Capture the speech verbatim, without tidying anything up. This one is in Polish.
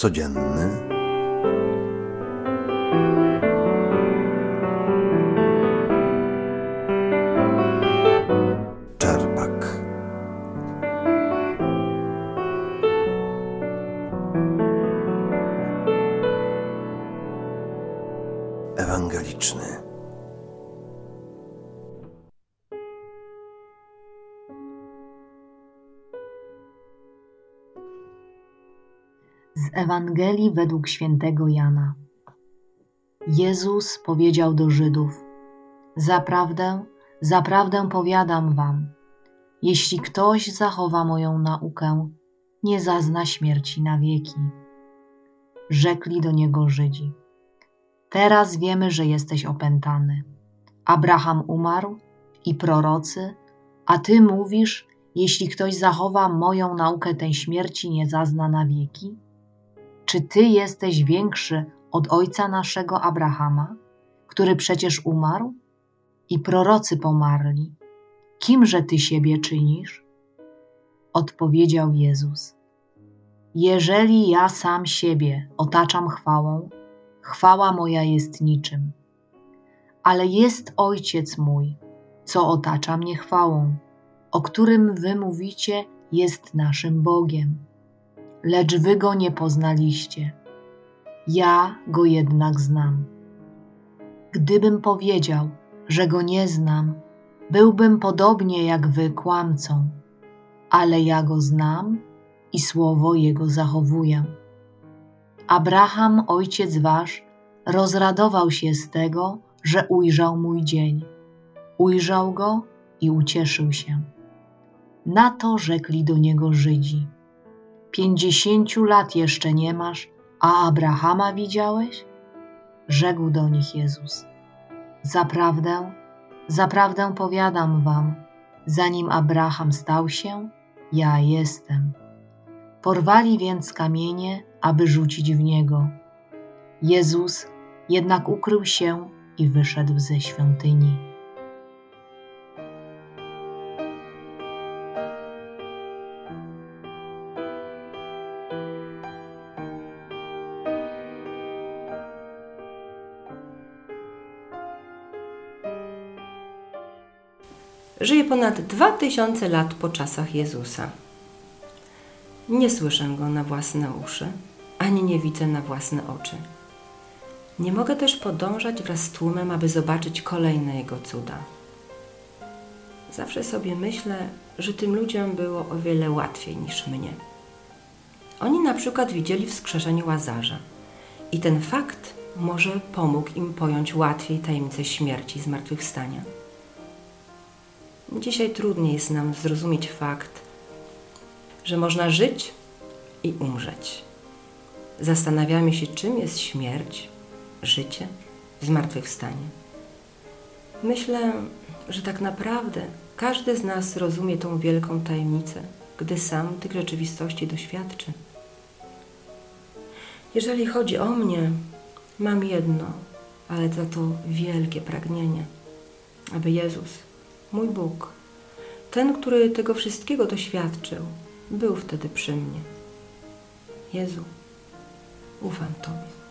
codzienny. Czerpak. Ewangeliczny. Z Ewangelii według świętego Jana. Jezus powiedział do Żydów: Zaprawdę, zaprawdę powiadam wam, jeśli ktoś zachowa moją naukę, nie zazna śmierci na wieki. Rzekli do niego Żydzi: Teraz wiemy, że jesteś opętany. Abraham umarł i prorocy, a ty mówisz, jeśli ktoś zachowa moją naukę, tej śmierci nie zazna na wieki? Czy ty jesteś większy od ojca naszego Abrahama, który przecież umarł? I prorocy pomarli. Kimże ty siebie czynisz? Odpowiedział Jezus: Jeżeli ja sam siebie otaczam chwałą, chwała moja jest niczym. Ale jest Ojciec mój, co otacza mnie chwałą, o którym wy mówicie, jest naszym Bogiem. Lecz wy go nie poznaliście. Ja go jednak znam. Gdybym powiedział, że go nie znam, byłbym podobnie jak wy kłamcą, ale ja go znam i słowo jego zachowuję. Abraham, ojciec wasz, rozradował się z tego, że ujrzał mój dzień. Ujrzał go i ucieszył się. Na to rzekli do niego Żydzi: Pięćdziesięciu lat jeszcze nie masz, a Abrahama widziałeś? Rzekł do nich Jezus: Zaprawdę, zaprawdę powiadam wam, zanim Abraham stał się, ja jestem. Porwali więc kamienie, aby rzucić w niego. Jezus jednak ukrył się i wyszedł ze świątyni. Żyje ponad dwa tysiące lat po czasach Jezusa. Nie słyszę Go na własne uszy, ani nie widzę na własne oczy. Nie mogę też podążać wraz z tłumem, aby zobaczyć kolejne Jego cuda. Zawsze sobie myślę, że tym ludziom było o wiele łatwiej niż mnie. Oni na przykład widzieli wskrzeszenie Łazarza i ten fakt może pomógł im pojąć łatwiej tajemnicę śmierci i zmartwychwstania. Dzisiaj trudniej jest nam zrozumieć fakt, że można żyć i umrzeć. Zastanawiamy się, czym jest śmierć, życie, zmartwychwstanie. Myślę, że tak naprawdę każdy z nas rozumie tą wielką tajemnicę, gdy sam tych rzeczywistości doświadczy. Jeżeli chodzi o mnie, mam jedno, ale za to wielkie pragnienie, aby Jezus, mój Bóg, ten, który tego wszystkiego doświadczył, był wtedy przy mnie. Jezu, ufam Tobie.